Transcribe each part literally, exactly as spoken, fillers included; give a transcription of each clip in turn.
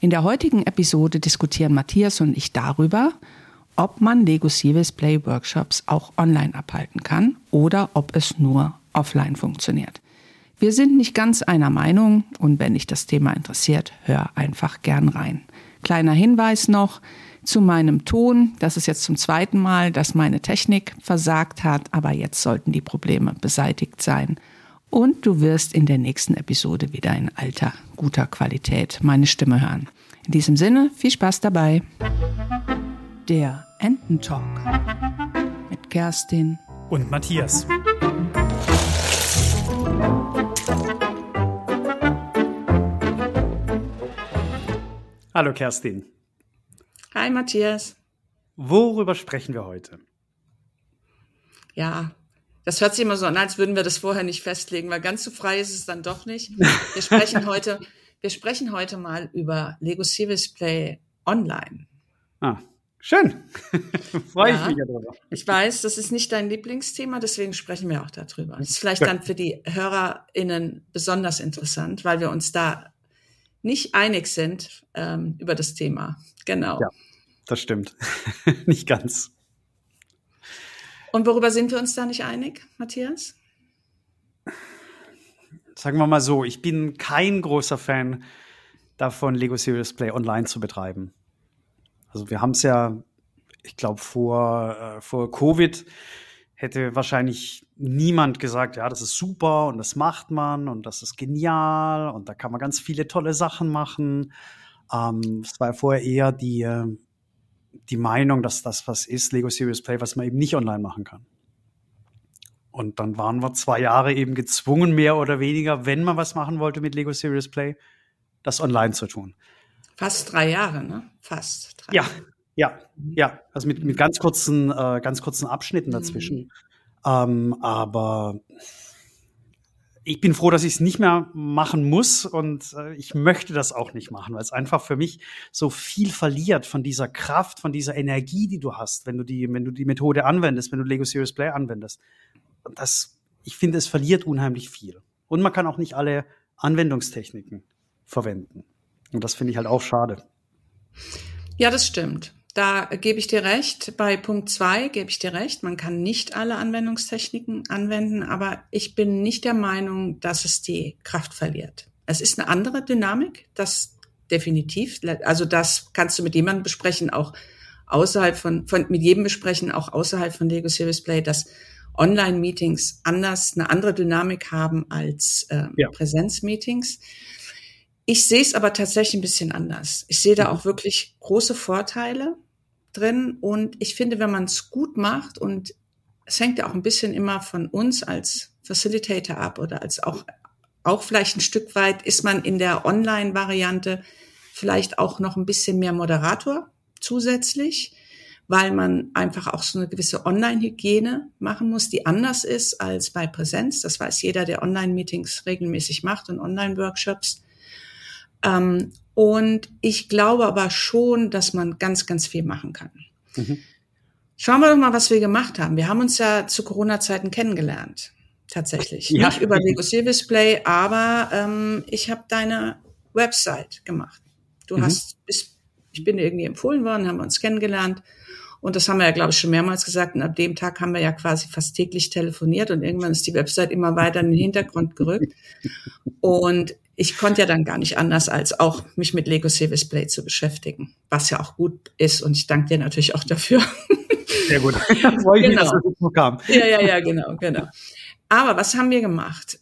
In der heutigen Episode diskutieren Matthias und ich darüber, ob man Lego Serious Play Workshops auch online abhalten kann oder ob es nur offline funktioniert. Wir sind nicht ganz einer Meinung und wenn dich das Thema interessiert, hör einfach gern rein. Kleiner Hinweis noch zu meinem Ton. Das ist jetzt zum zweiten Mal, dass meine Technik versagt hat, aber jetzt sollten die Probleme beseitigt sein. Und du wirst in der nächsten Episode wieder in alter, guter Qualität meine Stimme hören. In diesem Sinne, viel Spaß dabei. Der Ententalk mit Kerstin und Matthias. Hallo Kerstin. Hi Matthias. Worüber sprechen wir heute? Ja, das hört sich immer so an, als würden wir das vorher nicht festlegen, weil ganz so frei ist es dann doch nicht. Wir sprechen heute, wir sprechen heute mal über Lego Serious Play online. Ah, schön. Freue ja, ich mich darüber. Ich weiß, das ist nicht dein Lieblingsthema, deswegen sprechen wir auch darüber. Das ist vielleicht dann für die HörerInnen besonders interessant, weil wir uns da nicht einig sind ähm, über das Thema. Genau. Ja, das stimmt. Nicht ganz. Und worüber sind wir uns da nicht einig, Matthias? Sagen wir mal so, ich bin kein großer Fan davon, Lego Serious Play online zu betreiben. Also wir haben es ja, ich glaube, vor, äh, vor Covid hätte wahrscheinlich niemand gesagt, ja, das ist super und das macht man und das ist genial und da kann man ganz viele tolle Sachen machen. Ähm, es war ja vorher eher die äh, die Meinung, dass das was ist, Lego Serious Play, was man eben nicht online machen kann. Und dann waren wir zwei Jahre eben gezwungen, mehr oder weniger, wenn man was machen wollte mit Lego Serious Play, das online zu tun. Fast drei Jahre, ne? Fast drei Ja, Jahre. ja, ja. Also mit, mit ganz kurzen, äh, ganz kurzen Abschnitten dazwischen. Mhm. Ähm, aber ich bin froh, dass ich es nicht mehr machen muss und äh, ich möchte das auch nicht machen, weil es einfach für mich so viel verliert von dieser Kraft, von dieser Energie, die du hast, wenn du die, wenn du die Methode anwendest, wenn du Lego Serious Play anwendest. Und das, ich finde, es verliert unheimlich viel. Und man kann auch nicht alle Anwendungstechniken verwenden. Und das finde ich halt auch schade. Ja, das stimmt. Da gebe ich dir recht. Bei Punkt zwei gebe ich dir recht. Man kann nicht alle Anwendungstechniken anwenden, aber ich bin nicht der Meinung, dass es die Kraft verliert. Es ist eine andere Dynamik, das definitiv. Also das kannst du mit jemandem besprechen, auch außerhalb von, von mit jedem besprechen, auch außerhalb von Lego Serious Play, dass Online-Meetings anders, eine andere Dynamik haben als äh, ja. Präsenz-Meetings. Ich sehe es aber tatsächlich ein bisschen anders. Ich sehe da auch wirklich große Vorteile drin und ich finde, wenn man es gut macht und es hängt ja auch ein bisschen immer von uns als Facilitator ab oder als auch, auch vielleicht ein Stück weit ist man in der Online-Variante vielleicht auch noch ein bisschen mehr Moderator zusätzlich, weil man einfach auch so eine gewisse Online-Hygiene machen muss, die anders ist als bei Präsenz. Das weiß jeder, der Online-Meetings regelmäßig macht und Online-Workshops. Ähm, und ich glaube aber schon, dass man ganz, ganz viel machen kann. Mhm. Schauen wir doch mal, was wir gemacht haben. Wir haben uns ja zu Corona-Zeiten kennengelernt, tatsächlich. Ja. Nicht über Lego Serious Play, aber ähm, ich habe deine Website gemacht. Du mhm. hast, bist, ich bin dir irgendwie empfohlen worden, haben wir uns kennengelernt. Und das haben wir ja, glaube ich, schon mehrmals gesagt. Und ab dem Tag haben wir ja quasi fast täglich telefoniert. Und irgendwann ist die Website immer weiter in den Hintergrund gerückt. Und ich konnte ja dann gar nicht anders, als auch mich mit Lego Serious Play zu beschäftigen, was ja auch gut ist. Und ich danke dir natürlich auch dafür. Sehr gut. Freue ich mich, dass das so kam. Ja, ja, ja, genau, genau. Aber was haben wir gemacht?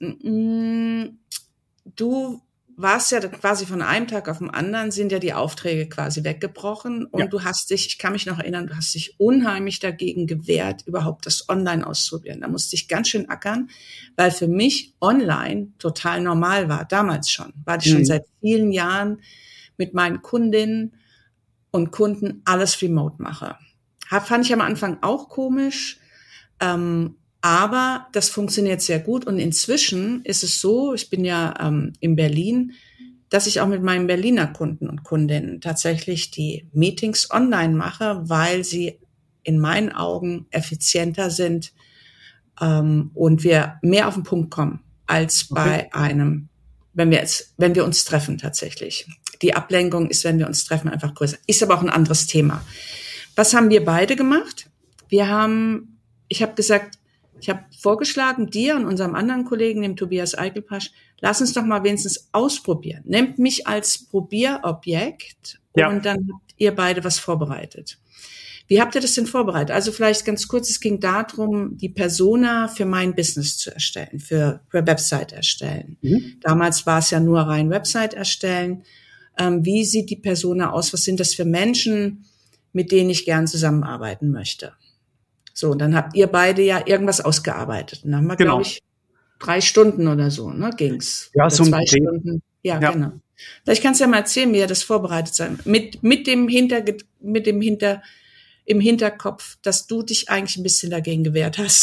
Du warst ja quasi von einem Tag auf den anderen, sind ja die Aufträge quasi weggebrochen. Und ja. du hast dich, ich kann mich noch erinnern, du hast dich unheimlich dagegen gewehrt, überhaupt das online auszuprobieren. Da musste ich ganz schön ackern, weil für mich online total normal war, damals schon. Weil ich mhm. schon seit vielen Jahren mit meinen Kundinnen und Kunden alles remote mache. Fand ich am Anfang auch komisch, ähm, aber das funktioniert sehr gut. Und inzwischen ist es so, ich bin ja ähm, in Berlin, dass ich auch mit meinen Berliner Kunden und Kundinnen tatsächlich die Meetings online mache, weil sie in meinen Augen effizienter sind ähm, und wir mehr auf den Punkt kommen als bei okay. einem, wenn wir jetzt, wenn wir uns treffen tatsächlich. die Ablenkung ist, wenn wir uns treffen, einfach größer. Ist aber auch ein anderes Thema. Was haben wir beide gemacht? Wir haben, ich habe gesagt, ich habe vorgeschlagen, dir und unserem anderen Kollegen, dem Tobias Eichelpasch, lass uns doch mal wenigstens ausprobieren. Nehmt mich als Probierobjekt ja. und dann habt ihr beide was vorbereitet. Wie habt ihr das denn vorbereitet? Also vielleicht ganz kurz, es ging darum, die Persona für mein Business zu erstellen, für, für Website erstellen. Mhm. Damals war es ja nur rein Website erstellen. Ähm, wie sieht die Persona aus? Was sind das für Menschen, mit denen ich gern zusammenarbeiten möchte? So, und dann habt ihr beide ja irgendwas ausgearbeitet. Und dann haben wir, genau. glaube ich, drei Stunden oder so, ne, ging's. Ja, oder so zwei ein Stunden. Ja, ja, genau. Vielleicht kannst du ja mal erzählen, wie ihr das vorbereitet sein. Mit, mit dem Hinter, mit dem Hinter, im Hinterkopf, dass du dich eigentlich ein bisschen dagegen gewehrt hast.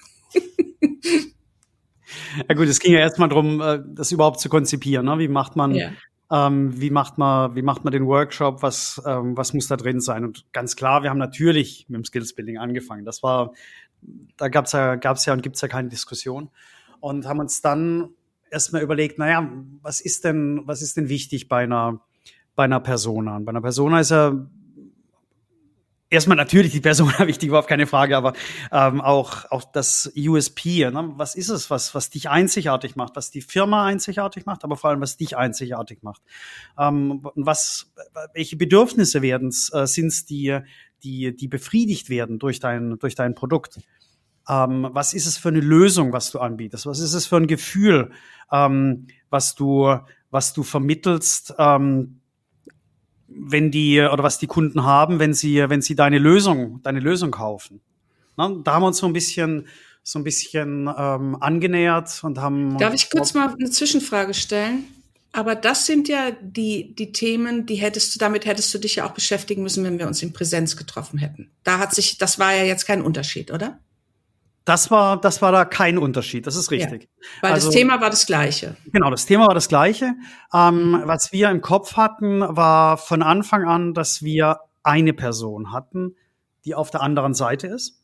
Ja gut, es ging ja erstmal darum, das überhaupt zu konzipieren. Ne? Wie macht man, ja. ähm, wie macht man, wie macht man den Workshop? Was, ähm, was muss da drin sein? Und ganz klar, wir haben natürlich mit dem Skills Building angefangen. Das war, da gab's ja, gab's ja und gibt's ja keine Diskussion. Und haben uns dann erstmal überlegt, naja, was ist denn, was ist denn wichtig bei einer, bei einer Persona? Und bei einer Persona ist ja erstmal natürlich die Persona wichtig, überhaupt keine Frage, aber ähm, auch auch das U S P, ne? Was ist es, was was dich einzigartig macht, was die Firma einzigartig macht, aber vor allem was dich einzigartig macht. Ähm, was welche Bedürfnisse werden es, äh, sind es die die die befriedigt werden durch dein durch dein Produkt? Ähm, was ist es für eine Lösung, was du anbietest? Was ist es für ein Gefühl, ähm, was du was du vermittelst? Ähm, wenn die oder was die Kunden haben, wenn sie wenn sie deine Lösung deine Lösung kaufen. Na, da haben wir uns so ein bisschen so ein bisschen ähm, angenähert und haben. Darf ich kurz mal eine Zwischenfrage stellen? Aber das sind ja die die Themen, die hättest du damit hättest du dich ja auch beschäftigen müssen, wenn wir uns in Präsenz getroffen hätten. Da hat sich das war ja jetzt kein Unterschied, oder? Das war, das war da kein Unterschied, das ist richtig. Ja, weil also, das Thema war das Gleiche. Genau, das Thema war das Gleiche. Ähm, was wir im Kopf hatten, war von Anfang an, dass wir eine Person hatten, die auf der anderen Seite ist.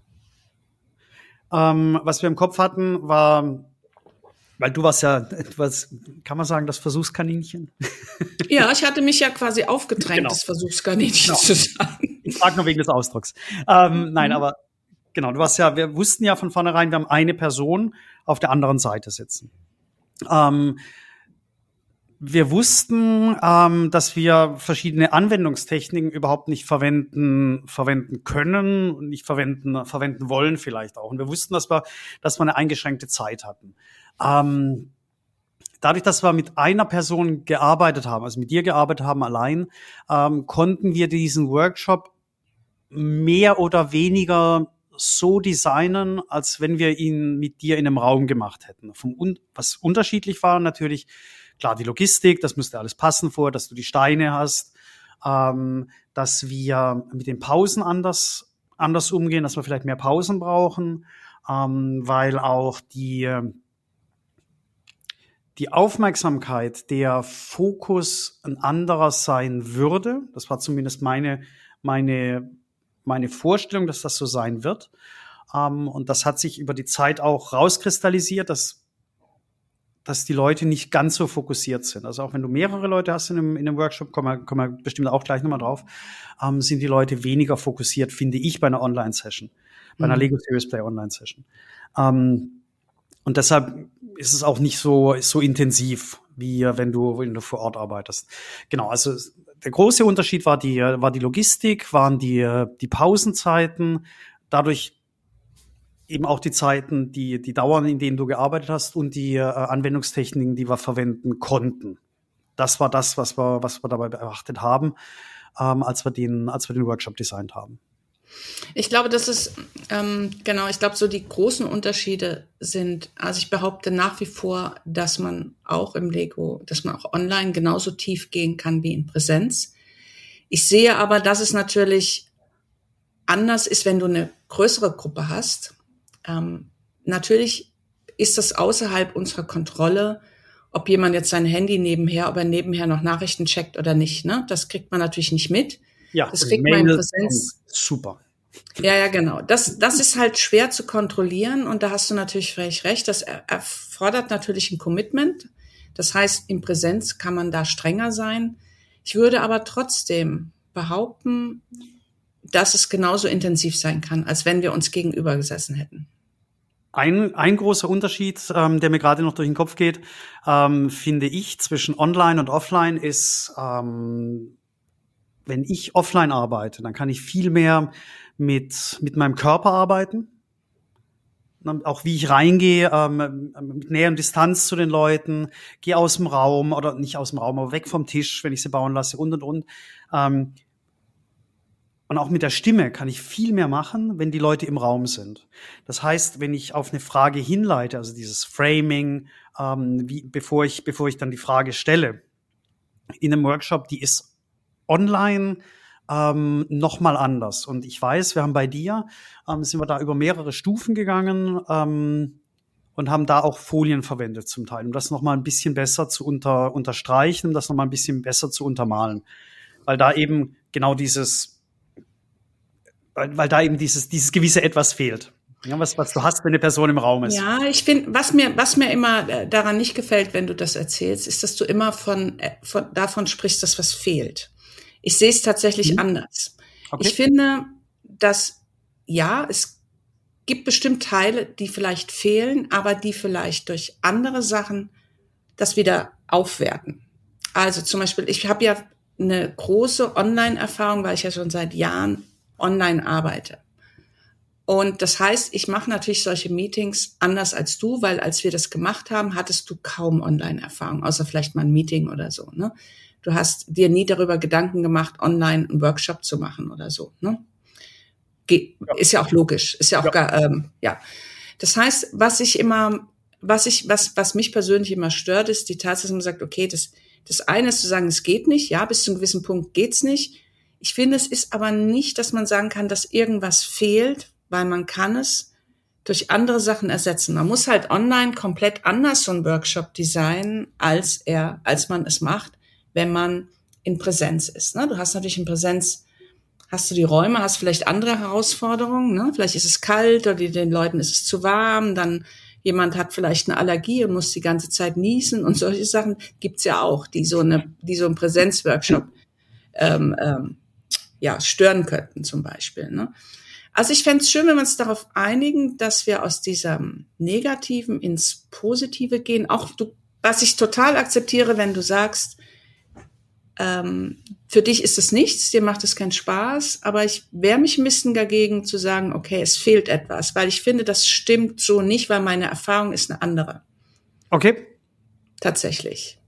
Ähm, was wir im Kopf hatten, war, weil du warst ja, was kann man sagen, das Versuchskaninchen? Ja, ich hatte mich ja quasi aufgedrängt, genau. das Versuchskaninchen genau. zu sagen. Ich frage nur wegen des Ausdrucks. Ähm, mhm. Nein, aber genau, du hast ja, wir wussten ja von vornherein, wir haben eine Person auf der anderen Seite sitzen. Ähm, wir wussten, ähm, dass wir verschiedene Anwendungstechniken überhaupt nicht verwenden, verwenden können und nicht verwenden, verwenden wollen vielleicht auch. Und wir wussten, dass wir, dass wir eine eingeschränkte Zeit hatten. Ähm, dadurch, dass wir mit einer Person gearbeitet haben, also mit dir gearbeitet haben allein, ähm, konnten wir diesen Workshop mehr oder weniger so designen, als wenn wir ihn mit dir in einem Raum gemacht hätten. Vom, was unterschiedlich war natürlich, klar, die Logistik, das müsste alles passen vor, dass du die Steine hast, ähm, dass wir mit den Pausen anders, anders umgehen, dass wir vielleicht mehr Pausen brauchen, ähm, weil auch die, die Aufmerksamkeit, der Fokus ein anderer sein würde, das war zumindest meine, meine meine Vorstellung, dass das so sein wird. Ähm, und das hat sich über die Zeit auch rauskristallisiert, dass, dass die Leute nicht ganz so fokussiert sind. Also auch wenn du mehrere Leute hast in einem, in einem Workshop, kommen wir, kommen wir bestimmt auch gleich nochmal drauf, ähm, sind die Leute weniger fokussiert, finde ich, bei einer Online-Session, bei einer mhm. Lego Serious Play Online-Session. Ähm, und deshalb ist es auch nicht so, so intensiv, wie wenn du, wenn du vor Ort arbeitest. Genau, also der große Unterschied war die, war die Logistik, waren die, die Pausenzeiten, dadurch eben auch die Zeiten, die, die Dauern, in denen du gearbeitet hast und die äh, Anwendungstechniken, die wir verwenden konnten. Das war das, was wir, was wir dabei beachtet haben, ähm, als wir den, als wir den Workshop designt haben. Ich glaube, das ist, ähm, genau, ich glaube, so die großen Unterschiede sind, also ich behaupte nach wie vor, dass man auch im Lego, dass man auch online genauso tief gehen kann wie in Präsenz. Ich sehe aber, dass es natürlich anders ist, wenn du eine größere Gruppe hast. Ähm, natürlich ist das außerhalb unserer Kontrolle, ob jemand jetzt sein Handy nebenher, ob er nebenher noch Nachrichten checkt oder nicht, ne? Das kriegt man natürlich nicht mit. Ja, das kriegt man in Präsenz. Super. Ja, ja, genau. Das, das ist halt schwer zu kontrollieren und da hast du natürlich völlig recht. Das erfordert natürlich ein Commitment. Das heißt, in Präsenz kann man da strenger sein. Ich würde aber trotzdem behaupten, dass es genauso intensiv sein kann, als wenn wir uns gegenüber gesessen hätten. Ein, ein großer Unterschied, ähm, der mir gerade noch durch den Kopf geht, ähm, finde ich, zwischen Online und Offline ist, ähm, wenn ich offline arbeite, dann kann ich viel mehr mit, mit meinem Körper arbeiten. Auch wie ich reingehe, ähm, mit Nähe und Distanz zu den Leuten, gehe aus dem Raum oder nicht aus dem Raum, aber weg vom Tisch, wenn ich sie bauen lasse und und und. Ähm, und auch mit der Stimme kann ich viel mehr machen, wenn die Leute im Raum sind. Das heißt, wenn ich auf eine Frage hinleite, also dieses Framing, ähm, wie, bevor ich, bevor ich dann die Frage stelle, in einem Workshop, die ist online ähm, noch mal anders. Und ich weiß, wir haben bei dir, ähm, sind wir da über mehrere Stufen gegangen ähm, und haben da auch Folien verwendet zum Teil, um das noch mal ein bisschen besser zu unter, unterstreichen, um das noch mal ein bisschen besser zu untermalen. Weil da eben genau dieses, weil, weil da eben dieses, dieses gewisse Etwas fehlt. Ja, was, was du hast, wenn eine Person im Raum ist. Ja, ich finde, was mir, was mir immer daran nicht gefällt, wenn du das erzählst, ist, dass du immer von, von davon sprichst, dass was fehlt. Ich sehe es tatsächlich mhm. anders. Okay. Ich finde, dass, ja, es gibt bestimmt Teile, die vielleicht fehlen, aber die vielleicht durch andere Sachen das wieder aufwerten. Also zum Beispiel, ich habe ja eine große Online-Erfahrung, weil ich ja schon seit Jahren online arbeite. Und das heißt, ich mache natürlich solche Meetings anders als du, weil als wir das gemacht haben, hattest du kaum Online-Erfahrung, außer vielleicht mal ein Meeting oder so, ne? Du hast dir nie darüber Gedanken gemacht, online einen Workshop zu machen oder so, ne? Ge- ja. Ist ja auch logisch, ist ja auch ja. gar, ähm, ja. Das heißt, was ich immer, was ich, was, was mich persönlich immer stört, ist die Tatsache, dass man sagt, okay, das, das eine ist zu sagen, es geht nicht, ja, bis zu einem gewissen Punkt geht's nicht. Ich finde, es ist aber nicht, dass man sagen kann, dass irgendwas fehlt, weil man kann es durch andere Sachen ersetzen. Man muss halt online komplett anders so einen Workshop designen, als er, als man es macht, wenn man in Präsenz ist. Ne? Du hast natürlich in Präsenz, hast du die Räume, hast vielleicht andere Herausforderungen. Ne? Vielleicht ist es kalt oder den Leuten ist es zu warm. Dann jemand hat vielleicht eine Allergie und muss die ganze Zeit niesen und solche Sachen gibt's ja auch, die so eine, die so einen Präsenzworkshop ähm, ähm, ja stören könnten zum Beispiel. Ne? Also ich fände es schön, wenn wir uns darauf einigen, dass wir aus diesem Negativen ins Positive gehen. Auch du, was ich total akzeptiere, wenn du sagst, ähm, für dich ist es nichts, dir macht es keinen Spaß, aber ich wehre mich ein bisschen dagegen zu sagen, okay, es fehlt etwas, weil ich finde, das stimmt so nicht, weil meine Erfahrung ist eine andere. Okay. Tatsächlich.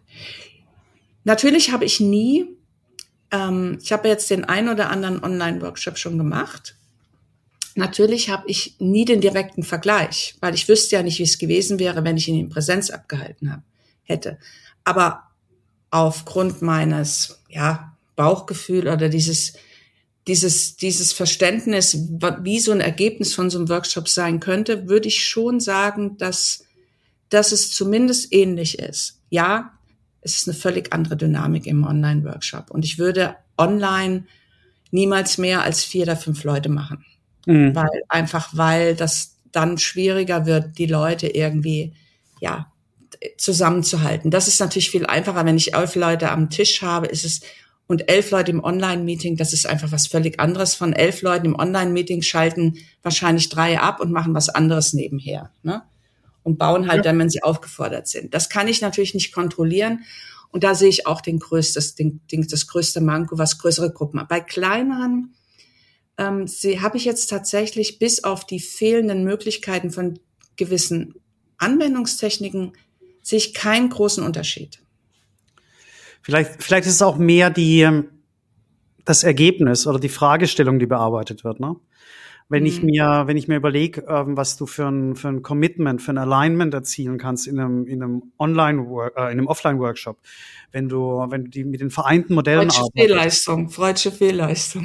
Natürlich habe ich nie, ähm, ich habe jetzt den einen oder anderen Online-Workshop schon gemacht. Natürlich habe ich nie den direkten Vergleich, weil ich wüsste ja nicht, wie es gewesen wäre, wenn ich ihn in Präsenz abgehalten habe, hätte. Aber aufgrund meines, ja, Bauchgefühl oder dieses, dieses, dieses Verständnis, wie so ein Ergebnis von so einem Workshop sein könnte, würde ich schon sagen, dass, dass es zumindest ähnlich ist. Ja, es ist eine völlig andere Dynamik im Online-Workshop. Und ich würde online niemals mehr als vier oder fünf Leute machen. Mhm. Weil, einfach weil das dann schwieriger wird, die Leute irgendwie, ja, zusammenzuhalten. Das ist natürlich viel einfacher, wenn ich elf Leute am Tisch habe, ist es, und elf Leute im Online-Meeting, das ist einfach was völlig anderes. Von elf Leuten im Online-Meeting schalten wahrscheinlich drei ab und machen was anderes nebenher, ne? Und bauen halt ja. dann, wenn sie aufgefordert sind. Das kann ich natürlich nicht kontrollieren. Und da sehe ich auch den größtes, den, den, das größte Manko, was größere Gruppen. Bei kleineren ähm, habe ich jetzt tatsächlich bis auf die fehlenden Möglichkeiten von gewissen Anwendungstechniken sehe ich keinen großen Unterschied. Vielleicht, vielleicht ist es auch mehr die, das Ergebnis oder die Fragestellung, die bearbeitet wird, ne? Wenn mhm. ich mir, wenn ich mir überlege, ähm, was du für ein, für ein Commitment, für ein Alignment erzielen kannst in einem, in einem Online, äh, in einem Offline-Workshop, wenn du, wenn du die mit den vereinten Modellen Freudsche arbeitest. Fehlleistung, freudsche Fehlleistung.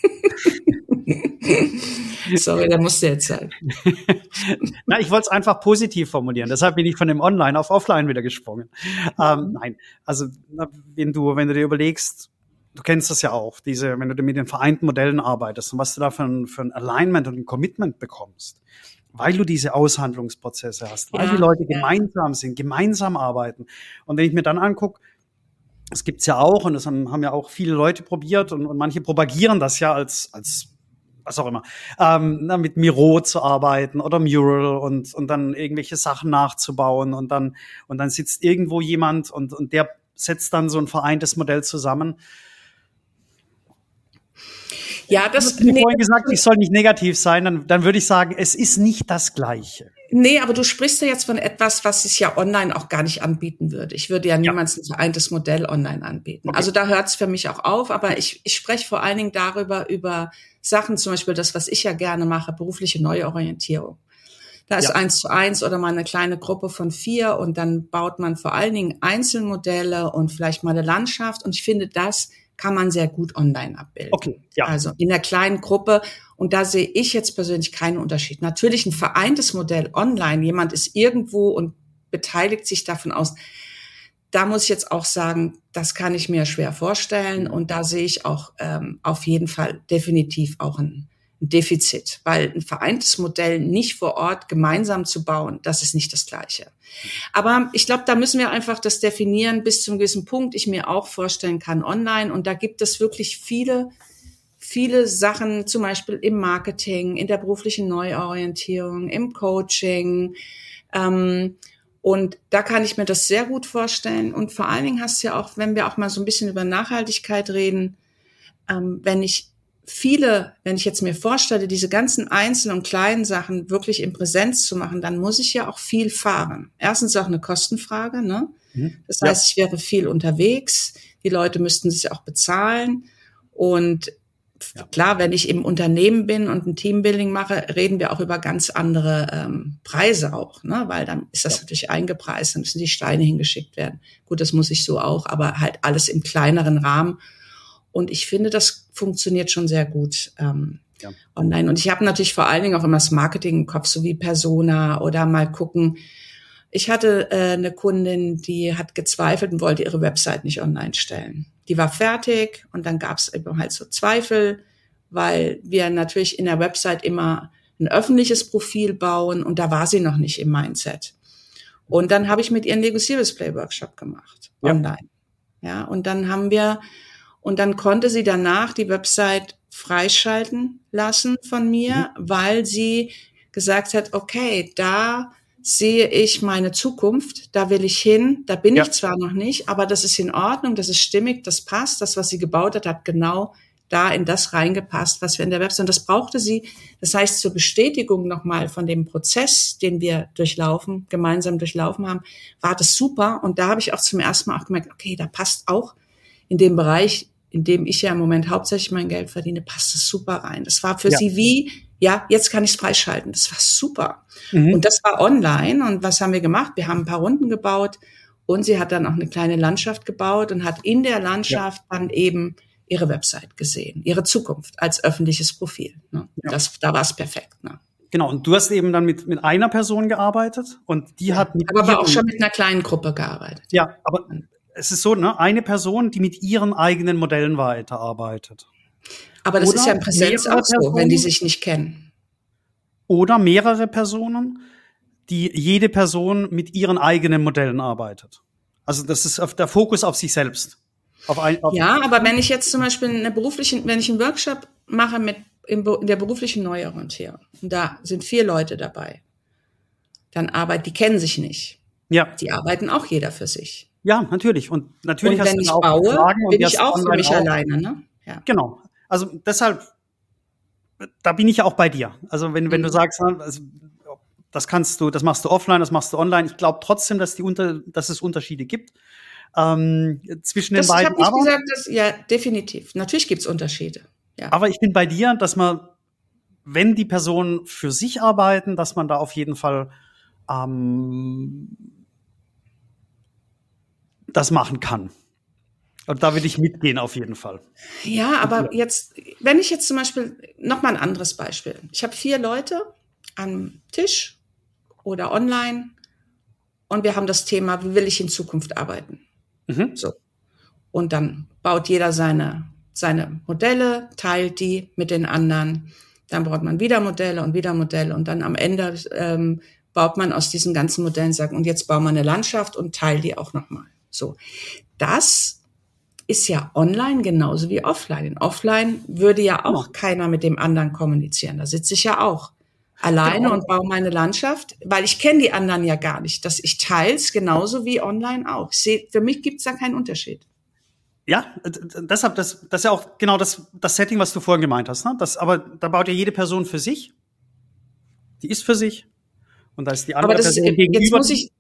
Sorry, da musste jetzt sein. Na, ich wollte es einfach positiv formulieren. Deshalb bin ich von dem Online auf Offline wieder gesprungen. Mhm. Ähm, nein, also wenn du, wenn du dir überlegst, du kennst das ja auch, diese, wenn du mit den vereinten Modellen arbeitest und was du da für ein, für ein Alignment und ein Commitment bekommst, weil du diese Aushandlungsprozesse hast, weil Ja, die Leute ja. gemeinsam sind, gemeinsam arbeiten. Und wenn ich mir dann angucke, das gibt's ja auch und das haben, haben ja auch viele Leute probiert und, und manche propagieren das ja als, als was auch immer, ähm, na, mit Miro zu arbeiten oder Mural und, und dann irgendwelche Sachen nachzubauen und dann, und dann sitzt irgendwo jemand und, und der setzt dann so ein vereintes Modell zusammen. Ja, das, Du hast mir nee, vorhin gesagt, ich soll nicht negativ sein, dann, dann würde ich sagen, es ist nicht das Gleiche. nee, aber du sprichst ja jetzt von etwas, was es ja online auch gar nicht anbieten würde. Ich würde ja niemals ein vereintes Modell online anbieten. Okay. Also da hört es für mich auch auf, aber ich, ich spreche vor allen Dingen darüber, über Sachen, zum Beispiel das, was ich ja gerne mache, berufliche Neuorientierung. Da ist Ja. eins zu eins oder mal eine kleine Gruppe von vier und dann baut man vor allen Dingen Einzelmodelle und vielleicht mal eine Landschaft und ich finde, das kann man sehr gut online abbilden. Okay, ja. Also in der kleinen Gruppe. Und da sehe ich jetzt persönlich keinen Unterschied. Natürlich ein vereintes Modell online. Jemand ist irgendwo und beteiligt sich davon aus. Da muss ich jetzt auch sagen, das kann ich mir schwer vorstellen. Und da sehe ich auch ähm, auf jeden Fall definitiv auch ein, ein Defizit. Weil ein vereintes Modell nicht vor Ort gemeinsam zu bauen, das ist nicht das Gleiche. Aber ich glaube, da müssen wir einfach das definieren bis zu einem gewissen Punkt. Ich mir auch vorstellen kann online. Und da gibt es wirklich viele, viele Sachen, zum Beispiel im Marketing, in der beruflichen Neuorientierung, im Coaching. Ähm, und da kann ich mir das sehr gut vorstellen. Und vor allen Dingen hast du ja auch, wenn wir auch mal so ein bisschen über Nachhaltigkeit reden, ähm, wenn ich viele, wenn ich jetzt mir vorstelle, diese ganzen einzelnen und kleinen Sachen wirklich in Präsenz zu machen, dann muss ich ja auch viel fahren. Erstens auch eine Kostenfrage, ne? Mhm. Das heißt, ich wäre viel unterwegs. Die Leute müssten sich auch bezahlen. Und Ja. klar, wenn ich im Unternehmen bin und ein Teambuilding mache, reden wir auch über ganz andere ähm, Preise auch, ne? Weil dann ist das Ja. natürlich eingepreist, dann müssen die Steine hingeschickt werden. Gut, das muss ich so auch, aber halt alles im kleineren Rahmen. Und ich finde, das funktioniert schon sehr gut ähm, ja. online. Und ich habe natürlich vor allen Dingen auch immer das Marketing im Kopf, so wie Persona oder mal gucken. Ich hatte äh, eine Kundin, die hat gezweifelt und wollte ihre Website nicht online stellen. Die war fertig und dann gab es eben halt so Zweifel, weil wir natürlich in der Website immer ein öffentliches Profil bauen und da war sie noch nicht im Mindset. Und dann habe ich mit ihr einen Lego Serious Play Workshop gemacht, ja. online. Ja, und dann haben wir Und dann konnte sie danach die Website freischalten lassen von mir, mhm. weil sie gesagt hat, okay, da sehe ich meine Zukunft, da will ich hin, da bin ja. ich zwar noch nicht, aber das ist in Ordnung, das ist stimmig, das passt, das, was sie gebaut hat, hat genau da in das reingepasst, was wir in der Website, und das brauchte sie, das heißt zur Bestätigung nochmal von dem Prozess, den wir durchlaufen, gemeinsam durchlaufen haben, war das super, und da habe ich auch zum ersten Mal auch gemerkt, okay, da passt auch in dem Bereich, in dem ich ja im Moment hauptsächlich mein Geld verdiene, passt es super rein. Das war für ja. sie wie, ja, jetzt kann ich es freischalten. Das war super. Mhm. Und das war online. Und was haben wir gemacht? Wir haben ein paar Runden gebaut und sie hat dann auch eine kleine Landschaft gebaut und hat in der Landschaft ja. dann eben ihre Website gesehen, ihre Zukunft als öffentliches Profil. Ne? Ja. Das, da war es perfekt. Ne? Genau, und du hast eben dann mit, mit einer Person gearbeitet und die ja. hat mit aber, aber auch schon mit einer kleinen Gruppe gearbeitet. Ja, aber es ist so, ne, eine Person, die mit ihren eigenen Modellen weiterarbeitet. Aber das oder ist ja in Präsenz auch so, Personen, wenn die sich nicht kennen. Oder mehrere Personen, die jede Person mit ihren eigenen Modellen arbeitet. Also das ist auf der Fokus auf sich selbst. Auf ein, auf ja, aber wenn ich jetzt zum Beispiel eine berufliche, wenn ich einen Workshop mache mit in der beruflichen Neuorientierung, und da sind vier Leute dabei, dann arbeiten, die kennen sich nicht. Ja. Die arbeiten auch jeder für sich. Ja, natürlich. Und natürlich und wenn hast ich du auch baue, Fragen bin ich auch für mich auch. alleine, ne? Ja. Genau. Also deshalb, da bin ich ja auch bei dir. Also wenn, wenn mhm. du sagst, also, das kannst du, das machst du offline, das machst du online. Ich glaube trotzdem, dass die unter, dass es Unterschiede gibt ähm, zwischen das, den beiden. Ich habe nicht gesagt, dass, ja, definitiv. Natürlich gibt's Unterschiede. Ja. Aber ich bin bei dir, dass man, wenn die Personen für sich arbeiten, dass man da auf jeden Fall ähm, das machen kann. Und da will ich mitgehen auf jeden Fall. Ja, aber jetzt, wenn ich jetzt zum Beispiel, noch mal ein anderes Beispiel. Ich habe vier Leute am Tisch oder online und wir haben das Thema, wie will ich in Zukunft arbeiten? Mhm. So. Und dann baut jeder seine, seine Modelle, teilt die mit den anderen. Dann baut man wieder Modelle und wieder Modelle und dann am Ende ähm, baut man aus diesen ganzen Modellen, sagt, und jetzt bauen wir eine Landschaft und teile die auch nochmal. So, das ist ja online genauso wie offline. In offline würde ja auch keiner mit dem anderen kommunizieren. Da sitze ich ja auch alleine genau. und baue meine Landschaft, weil ich kenne die anderen ja gar nicht. Das, ich teile es genauso wie online auch. Ich seh, für mich gibt es da keinen Unterschied. Ja, deshalb, das, das ist ja auch genau das, das Setting, was du vorhin gemeint hast. Ne? Das, aber da baut ja jede Person für sich. Die ist für sich. Und da ist die andere aber das Person ist, gegenüber. Jetzt muss ich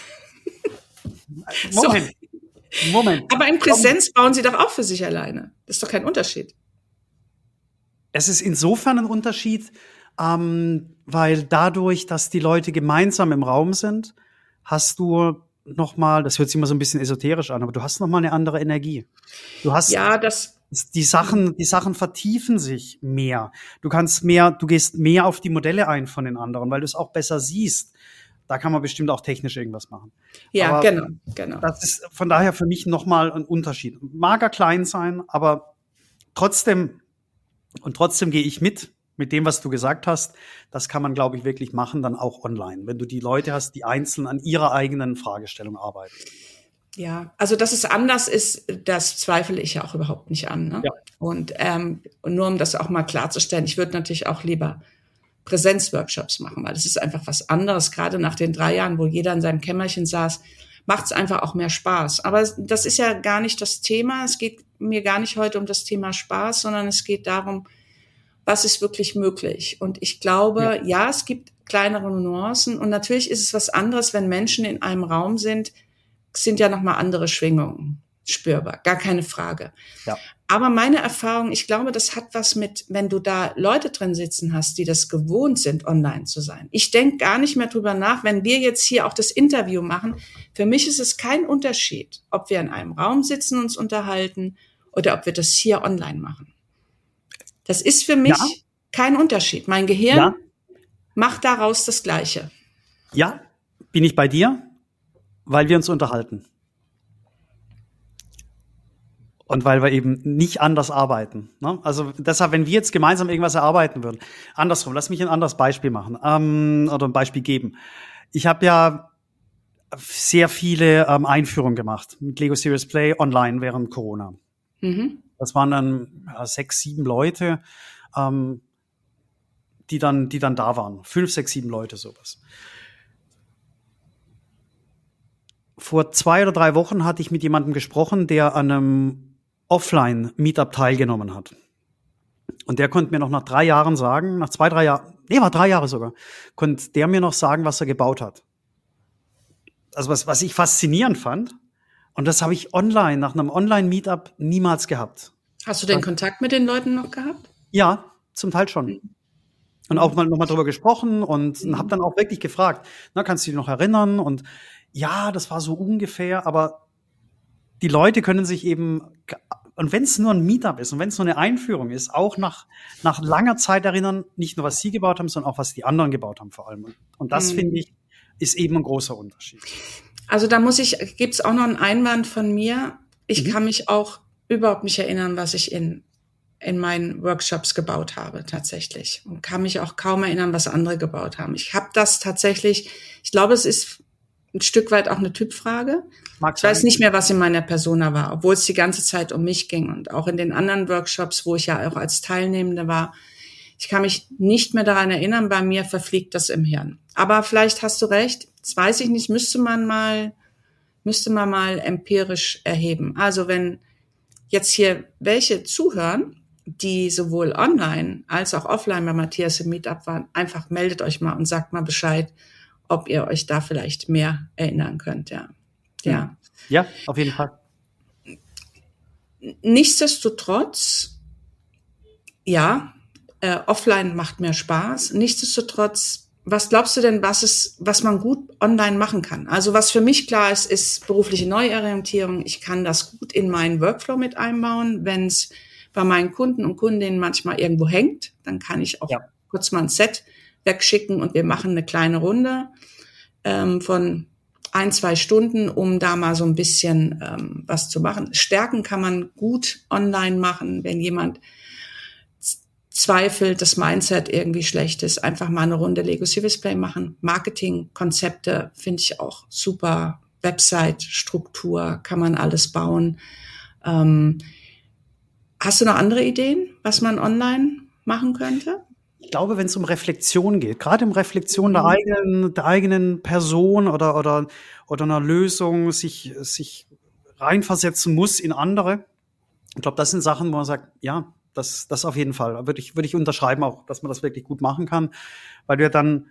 Moment. So. Moment. Aber in Präsenz bauen sie doch auch für sich alleine. Das ist doch kein Unterschied. Es ist insofern ein Unterschied, ähm, weil dadurch, dass die Leute gemeinsam im Raum sind, hast du nochmal, das hört sich immer so ein bisschen esoterisch an, aber du hast nochmal eine andere Energie. Du hast ja, das die Sachen, die Sachen vertiefen sich mehr. Du kannst mehr, du gehst mehr auf die Modelle ein von den anderen, weil du es auch besser siehst. Da kann man bestimmt auch technisch irgendwas machen. Ja, aber genau, genau. Das ist von daher für mich nochmal ein Unterschied. Mag er klein sein, aber trotzdem, und trotzdem gehe ich mit, mit dem, was du gesagt hast. Das kann man, glaube ich, wirklich machen, dann auch online. Wenn du die Leute hast, die einzeln an ihrer eigenen Fragestellung arbeiten. Ja, also dass es anders ist, das zweifle ich ja auch überhaupt nicht an. Ne? Ja. Und, ähm, und nur um das auch mal klarzustellen, ich würde natürlich auch lieber Präsenzworkshops machen, weil das ist einfach was anderes. Gerade nach den drei Jahren, wo jeder in seinem Kämmerchen saß, macht es einfach auch mehr Spaß. Aber das ist ja gar nicht das Thema. Es geht mir gar nicht heute um das Thema Spaß, sondern es geht darum, was ist wirklich möglich. Und ich glaube, ja, ja es gibt kleinere Nuancen. Und natürlich ist es was anderes, wenn Menschen in einem Raum sind, sind ja nochmal andere Schwingungen spürbar. Gar keine Frage. Ja. Aber meine Erfahrung, ich glaube, das hat was mit, wenn du da Leute drin sitzen hast, die das gewohnt sind, online zu sein. Ich denke gar nicht mehr drüber nach, wenn wir jetzt hier auch das Interview machen. Für mich ist es kein Unterschied, ob wir in einem Raum sitzen, uns unterhalten oder ob wir das hier online machen. Das ist für mich ja. kein Unterschied. Mein Gehirn ja. macht daraus das Gleiche. Ja, bin ich bei dir, weil wir uns unterhalten. Und weil wir eben nicht anders arbeiten. Ne? Also deshalb, wenn wir jetzt gemeinsam irgendwas erarbeiten würden, andersrum, lass mich ein anderes Beispiel machen ähm, oder ein Beispiel geben. Ich habe ja sehr viele ähm, Einführungen gemacht mit Lego Serious Play online während Corona. Mhm. Das waren dann ja, sechs, sieben Leute, ähm, die dann, die dann da waren. Fünf, sechs, sieben Leute, sowas. Vor zwei oder drei Wochen hatte ich mit jemandem gesprochen, der an einem Offline-Meetup teilgenommen hat. Und der konnte mir noch nach drei Jahren sagen, nach zwei, drei Jahren, nee, war drei Jahre sogar, konnte der mir noch sagen, was er gebaut hat. Also was, was ich faszinierend fand. Und das habe ich online, nach einem Online-Meetup niemals gehabt. Hast du den Kontakt mit den Leuten noch gehabt? Ja, zum Teil schon. Mhm. Und auch mal noch mal drüber gesprochen und mhm. habe dann auch wirklich gefragt, na, kannst du dich noch erinnern? Und ja, das war so ungefähr, aber die Leute können sich eben, und wenn es nur ein Meetup ist und wenn es nur eine Einführung ist, auch nach, nach langer Zeit erinnern, nicht nur, was sie gebaut haben, sondern auch, was die anderen gebaut haben vor allem. Und das, mhm. finde ich, ist eben ein großer Unterschied. Also da muss ich, gibt's auch noch einen Einwand von mir. Ich mhm. kann mich auch überhaupt nicht erinnern, was ich in, in meinen Workshops gebaut habe, tatsächlich. Und kann mich auch kaum erinnern, was andere gebaut haben. Ich habe das tatsächlich, ich glaube, es ist ein Stück weit auch eine Typfrage. Ich weiß nicht mehr, was in meiner Persona war, obwohl es die ganze Zeit um mich ging und auch in den anderen Workshops, wo ich ja auch als Teilnehmende war. Ich kann mich nicht mehr daran erinnern, bei mir verfliegt das im Hirn. Aber vielleicht hast du recht, das weiß ich nicht, müsste man mal, müsste man mal empirisch erheben. Also wenn jetzt hier welche zuhören, die sowohl online als auch offline bei Matthias im Meetup waren, einfach meldet euch mal und sagt mal Bescheid, ob ihr euch da vielleicht mehr erinnern könnt, ja. Ja, ja, auf jeden Fall. Nichtsdestotrotz, ja, äh, offline macht mehr Spaß. Nichtsdestotrotz, was glaubst du denn, was es, was man gut online machen kann? Also was für mich klar ist, ist berufliche Neuorientierung. Ich kann das gut in meinen Workflow mit einbauen. Wenn es bei meinen Kunden und Kundinnen manchmal irgendwo hängt, dann kann ich auch ja. kurz mal ein Set wegschicken und wir machen eine kleine Runde ähm, von ein, zwei Stunden, um da mal so ein bisschen ähm, was zu machen. Stärken kann man gut online machen, wenn jemand zweifelt, das Mindset irgendwie schlecht ist, einfach mal eine Runde Lego Serious Play machen. Marketingkonzepte finde ich auch super. Website-Struktur kann man alles bauen. Ähm, hast du noch andere Ideen, was man online machen könnte? Ich glaube, wenn es um Reflexion geht, gerade um Reflexion der eigenen, der eigenen Person oder, oder, oder einer Lösung, sich, sich reinversetzen muss in andere. Ich glaube, das sind Sachen, wo man sagt, ja, das, das auf jeden Fall. Würde ich, würde ich unterschreiben auch, dass man das wirklich gut machen kann, weil du ja dann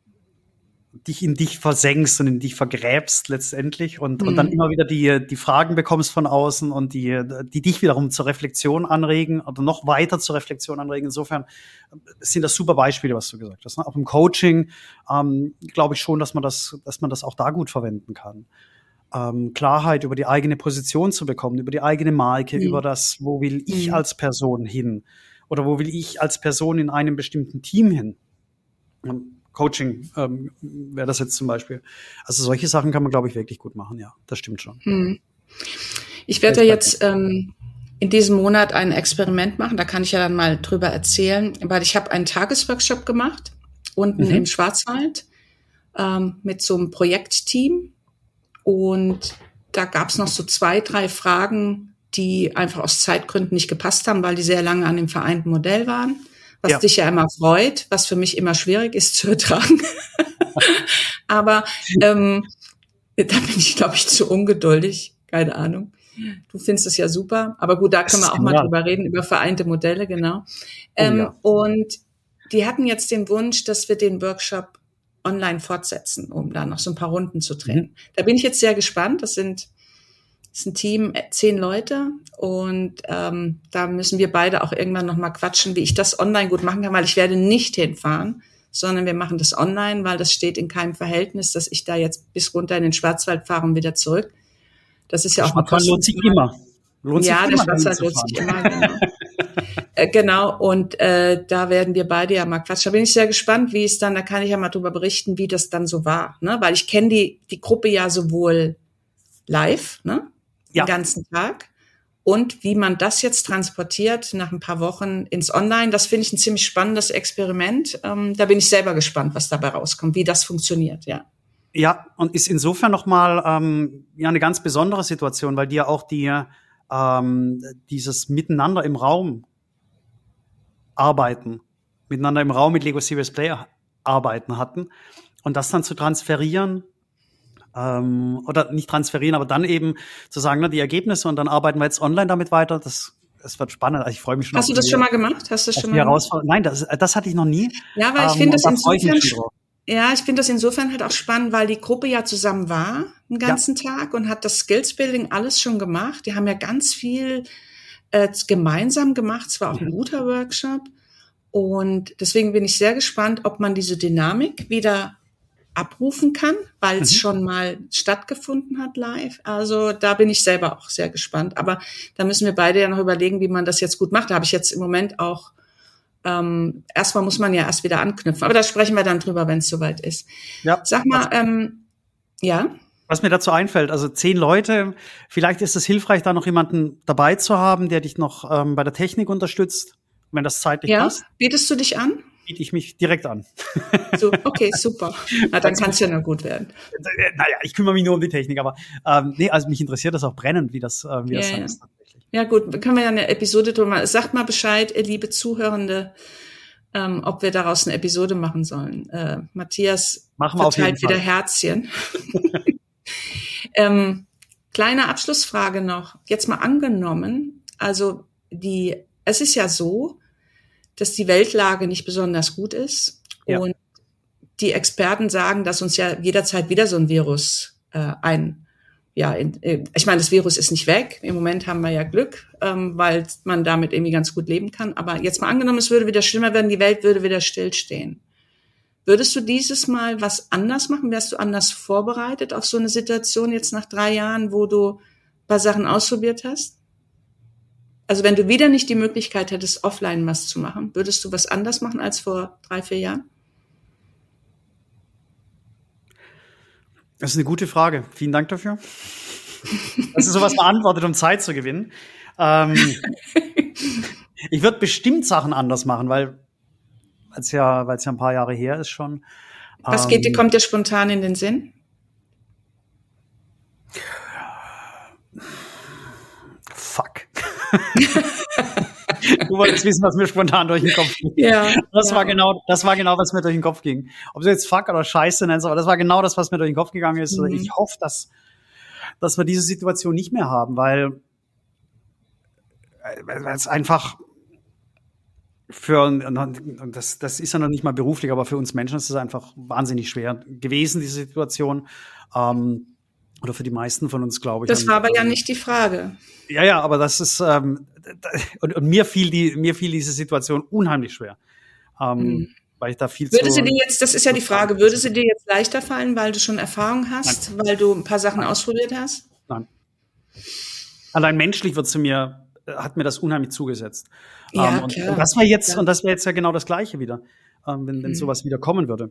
dich in dich versenkst und in dich vergräbst letztendlich und, mhm. und dann immer wieder die, die Fragen bekommst von außen und die, die dich wiederum zur Reflexion anregen oder noch weiter zur Reflexion anregen. Insofern sind das super Beispiele, was du gesagt hast. Ne? Auch im Coaching ähm, glaube ich schon, dass man das, dass man das auch da gut verwenden kann. Ähm, Klarheit über die eigene Position zu bekommen, über die eigene Marke, mhm. über das, wo will ich mhm. als Person hin oder wo will ich als Person in einem bestimmten Team hin. Ähm, Coaching ähm, wäre das jetzt zum Beispiel. Also solche Sachen kann man, glaube ich, wirklich gut machen. Ja, das stimmt schon. Hm. Ich werde ja jetzt ähm, in diesem Monat ein Experiment machen. Da kann ich ja dann mal drüber erzählen. Weil ich habe einen Tagesworkshop gemacht, unten mhm. im Schwarzwald, ähm, mit so einem Projektteam. Und da gab es noch so zwei, drei Fragen, die einfach aus Zeitgründen nicht gepasst haben, weil die sehr lange an dem vereinten Modell waren. Was ja. dich ja immer freut, was für mich immer schwierig ist zu ertragen. Aber ähm, da bin ich, glaube ich, zu ungeduldig. Keine Ahnung. Du findest es ja super. Aber gut, da können wir auch mal drüber reden, über vereinte Modelle, genau. Ähm, oh, ja. Und die hatten jetzt den Wunsch, dass wir den Workshop online fortsetzen, um da noch so ein paar Runden zu drehen. Mhm. Da bin ich jetzt sehr gespannt. Das sind Das ist ein Team, zehn Leute und ähm, da müssen wir beide auch irgendwann noch mal quatschen, wie ich das online gut machen kann, weil ich werde nicht hinfahren, sondern wir machen das online, weil das steht in keinem Verhältnis, dass ich da jetzt bis runter in den Schwarzwald fahre und wieder zurück. Das ist ja auch mal lohnt sich immer. Lohnt ja, sich der Schwarzwald lohnt sich immer, genau. äh, genau, und äh, da werden wir beide ja mal quatschen. Da bin ich sehr gespannt, wie es dann, da kann ich ja mal drüber berichten, wie das dann so war, ne? Weil ich kenne die die Gruppe ja sowohl live, ne? Den ja. ganzen Tag. Und wie man das jetzt transportiert nach ein paar Wochen ins Online, das finde ich ein ziemlich spannendes Experiment. Ähm, da bin ich selber gespannt, was dabei rauskommt, wie das funktioniert, ja. Ja, und ist insofern nochmal ähm, ja, eine ganz besondere Situation, weil die ja auch die, ähm, dieses Miteinander im Raum arbeiten, miteinander im Raum mit Lego Serious Play arbeiten hatten. Und das dann zu transferieren, Ähm, oder nicht transferieren, aber dann eben zu sagen, ne, die Ergebnisse und dann arbeiten wir jetzt online damit weiter. Das, das wird spannend. Also ich freue mich schon. Hast du das die, schon mal gemacht? Hast du das schon mal gemacht? Nein, das, das hatte ich noch nie. Ja, weil ich ähm, finde das insofern, ja, ich finde das insofern halt auch spannend, weil die Gruppe ja zusammen war den ganzen ja. Tag und hat das Skills-Building alles schon gemacht. Die haben ja ganz viel äh, gemeinsam gemacht. Es war auch ein guter Workshop. Und deswegen bin ich sehr gespannt, ob man diese Dynamik wieder abrufen kann, weil es mhm. schon mal stattgefunden hat live. Also da bin ich selber auch sehr gespannt. Aber da müssen wir beide ja noch überlegen, wie man das jetzt gut macht. Da habe ich jetzt im Moment auch, ähm, erstmal muss man ja erst wieder anknüpfen. Aber da sprechen wir dann drüber, wenn es soweit ist. Ja. Sag mal, ähm, ja? Was mir dazu einfällt, also zehn Leute, vielleicht ist es hilfreich, da noch jemanden dabei zu haben, der dich noch ähm, bei der Technik unterstützt, wenn das zeitlich ja? passt. Bietest du dich an? Biete ich mich direkt an. So, okay, super. Na, dann kann es ja nur gut werden. Naja, ich kümmere mich nur um die Technik, aber ähm, nee, also mich interessiert das auch brennend, wie das, äh, wie ja, das ja. ist tatsächlich. Ja gut, können wir ja eine Episode drüber. Sagt mal Bescheid, liebe Zuhörende, ähm, ob wir daraus eine Episode machen sollen. Äh, Matthias machen wir verteilt wieder Herzchen. ähm, kleine Abschlussfrage noch. Jetzt mal angenommen, also die, es ist ja so, dass die Weltlage nicht besonders gut ist. Ja. Und die Experten sagen, dass uns ja jederzeit wieder so ein Virus äh, ein, ja, in, äh, ich meine, das Virus ist nicht weg. Im Moment haben wir ja Glück, ähm, weil man damit irgendwie ganz gut leben kann. Aber jetzt mal angenommen, es würde wieder schlimmer werden, die Welt würde wieder stillstehen. Würdest du dieses Mal was anders machen? Wärst du anders vorbereitet auf so eine Situation jetzt nach drei Jahren, wo du ein paar Sachen ausprobiert hast? Also wenn du wieder nicht die Möglichkeit hättest, offline was zu machen, würdest du was anders machen als vor drei, vier Jahren? Das ist eine gute Frage. Vielen Dank dafür. Das ist sowas beantwortet, um Zeit zu gewinnen. Ähm, Ich würde bestimmt Sachen anders machen, weil es ja, weil es ja ein paar Jahre her ist schon. Was geht dir, Ähm, kommt dir spontan in den Sinn? Fuck. Du wolltest wissen, was mir spontan durch den Kopf ging. Ja, Das ja. war genau, das war genau, was mir durch den Kopf ging. Ob du jetzt Fuck oder Scheiße nennst, aber das war genau das, was mir durch den Kopf gegangen ist. Mhm. Ich hoffe, dass, dass wir diese Situation nicht mehr haben, weil, weil es einfach für, und das, das ist ja noch nicht mal beruflich, aber für uns Menschen ist es einfach wahnsinnig schwer gewesen, diese Situation. Ähm, oder für die meisten von uns, glaube ich. Das und, war aber ja ähm, nicht die Frage. Ja, ja, aber das ist, ähm, und, und mir fiel die, mir fiel diese Situation unheimlich schwer. Ähm, Mhm. Weil ich da viel Würde zu. sie dir jetzt, das ist ja die Frage, würde sie dir jetzt leichter fallen, weil du schon Erfahrung hast, weil du ein paar Sachen ausprobiert hast? Nein. Allein menschlich wird sie mir, hat mir das unheimlich zugesetzt. Ja, ähm, und, klar. und das wäre jetzt, Klar. und das wäre jetzt ja genau das Gleiche wieder, ähm, wenn, wenn Mhm. sowas wieder kommen würde.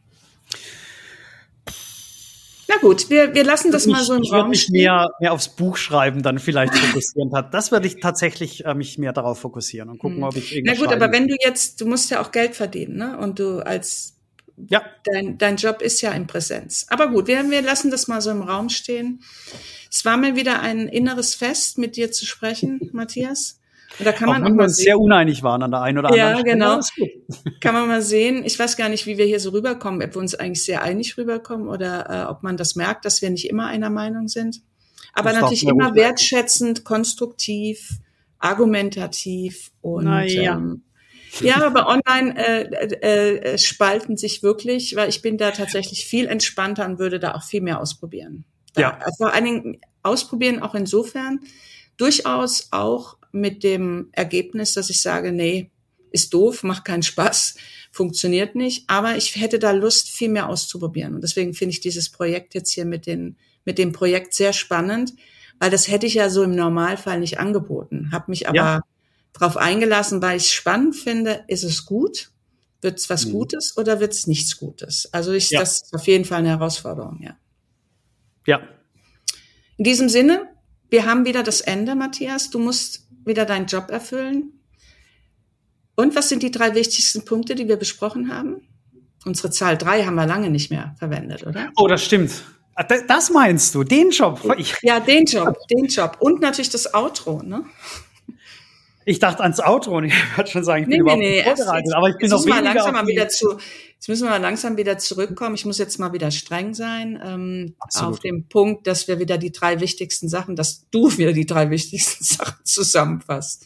Na gut, wir, wir lassen das ich mal so im ich würde Raum mich stehen. mehr, mehr aufs Buch schreiben dann vielleicht fokussieren. Das würde ich tatsächlich äh, mich mehr darauf fokussieren und gucken, ob ich Na irgendwas gut, schreiben aber wenn du jetzt, du musst ja auch Geld verdienen, ne? Und du als, Ja, dein, dein Job ist ja in Präsenz. Aber gut, wir, wir lassen das mal so im Raum stehen. Es war mir wieder ein inneres Fest, mit dir zu sprechen, Matthias. Und da kann auch man auch wenn wir mal uns sehen. sehr uneinig waren an der einen oder anderen Ja, Stelle. genau. Ist gut. Kann man mal sehen. Ich weiß gar nicht, wie wir hier so rüberkommen, ob wir uns eigentlich sehr einig rüberkommen oder äh, ob man das merkt, dass wir nicht immer einer Meinung sind. Aber Das darf natürlich man immer ruhig wertschätzend, konstruktiv, argumentativ und Naja. ähm, ja, aber online äh, äh, äh, spalten sich wirklich, weil ich bin da tatsächlich viel entspannter und würde da auch viel mehr ausprobieren. Da, Ja. also vor allen Dingen ausprobieren auch insofern, durchaus auch mit dem Ergebnis, dass ich sage, nee, ist doof, macht keinen Spaß, funktioniert nicht, aber ich hätte da Lust, viel mehr auszuprobieren. Und deswegen finde ich dieses Projekt jetzt hier mit, den, mit dem Projekt sehr spannend, weil das hätte ich ja so im Normalfall nicht angeboten, habe mich aber Ja. drauf eingelassen, weil ich es spannend finde. Ist es gut? Wird es was Mhm. Gutes oder wird es nichts Gutes? Also ich, Ja. das ist auf jeden Fall eine Herausforderung, ja. Ja. In diesem Sinne, wir haben wieder das Ende, Matthias. Du musst wieder deinen Job erfüllen. Und was sind die drei wichtigsten Punkte, die wir besprochen haben? Unsere Zahl drei haben wir lange nicht mehr verwendet, oder? Oh, das stimmt. Ah, da- Das meinst du, den Job? Ich, Ja, den Job, den Job. Und natürlich das Outro, ne? ich dachte ans Outro und ich würde schon sagen, ich bin überhaupt nicht erst vorbereitet, jetzt- aber ich bin jetzt noch müssen wir weniger langsam auf mal die- wieder zu, jetzt müssen wir mal langsam wieder zurückkommen. Ich muss jetzt mal wieder streng sein, ähm, Absolut. auf dem Punkt, dass wir wieder die drei wichtigsten Sachen, dass du wieder die drei wichtigsten Sachen zusammenfasst.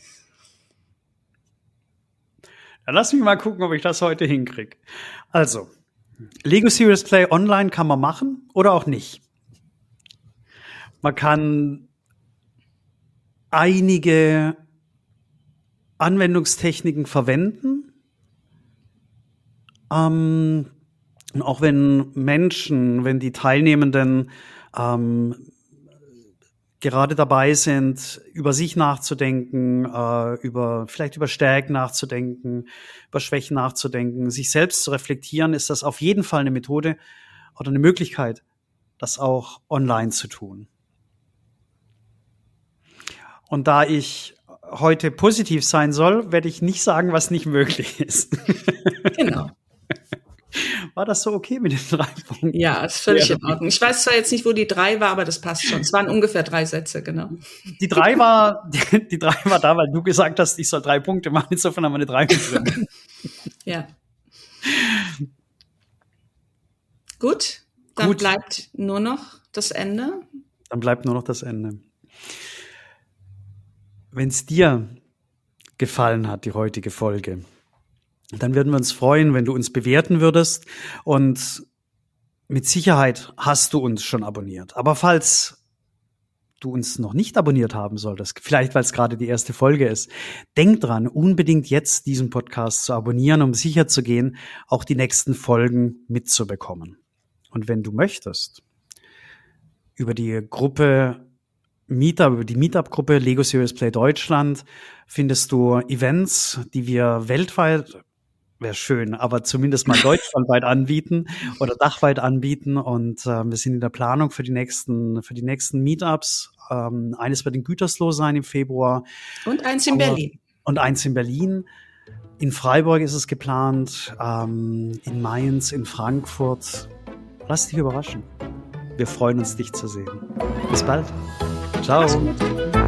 Dann lass mich mal gucken, ob ich das heute hinkriege. Also, Lego Serious Play online kann man machen oder auch nicht. Man kann einige Anwendungstechniken verwenden. Ähm, und auch wenn Menschen, wenn die Teilnehmenden ähm, gerade dabei sind, über sich nachzudenken, äh, über vielleicht über Stärken nachzudenken, über Schwächen nachzudenken, sich selbst zu reflektieren, ist das auf jeden Fall eine Methode oder eine Möglichkeit, das auch online zu tun. Und da ich heute positiv sein soll, werde ich nicht sagen, was nicht möglich ist. Genau. War das so okay mit den drei Punkten? Ja, ist völlig Ja. in Ordnung. Ich weiß zwar jetzt nicht, wo die drei war, aber das passt schon. Es waren ungefähr drei Sätze, genau. Die drei war, die, die drei war da, weil du gesagt hast, ich soll drei Punkte machen. Insofern haben wir eine drei mit drin. Ja. Gut, dann Gut. bleibt nur noch das Ende. Dann bleibt nur noch das Ende. Wenn es dir gefallen hat, die heutige Folge, dann würden wir uns freuen, wenn du uns bewerten würdest. Und mit Sicherheit hast du uns schon abonniert. Aber falls du uns noch nicht abonniert haben solltest, vielleicht weil es gerade die erste Folge ist, denk dran, unbedingt jetzt diesen Podcast zu abonnieren, um sicher zu gehen, auch die nächsten Folgen mitzubekommen. Und wenn du möchtest, über die Gruppe Meetup, über die Meetup-Gruppe Lego Serious Play Deutschland findest du Events, die wir weltweit, wäre schön, aber zumindest mal deutschlandweit anbieten oder dachweit anbieten. Und äh, wir sind in der Planung für die nächsten, für die nächsten Meetups. Ähm, eines wird in Gütersloh sein im Februar. Und eins in Aber- Berlin. und eins in Berlin. In Freiburg ist es geplant, ähm, in Mainz, in Frankfurt. Lass dich überraschen. Wir freuen uns, dich zu sehen. Bis bald. Ciao.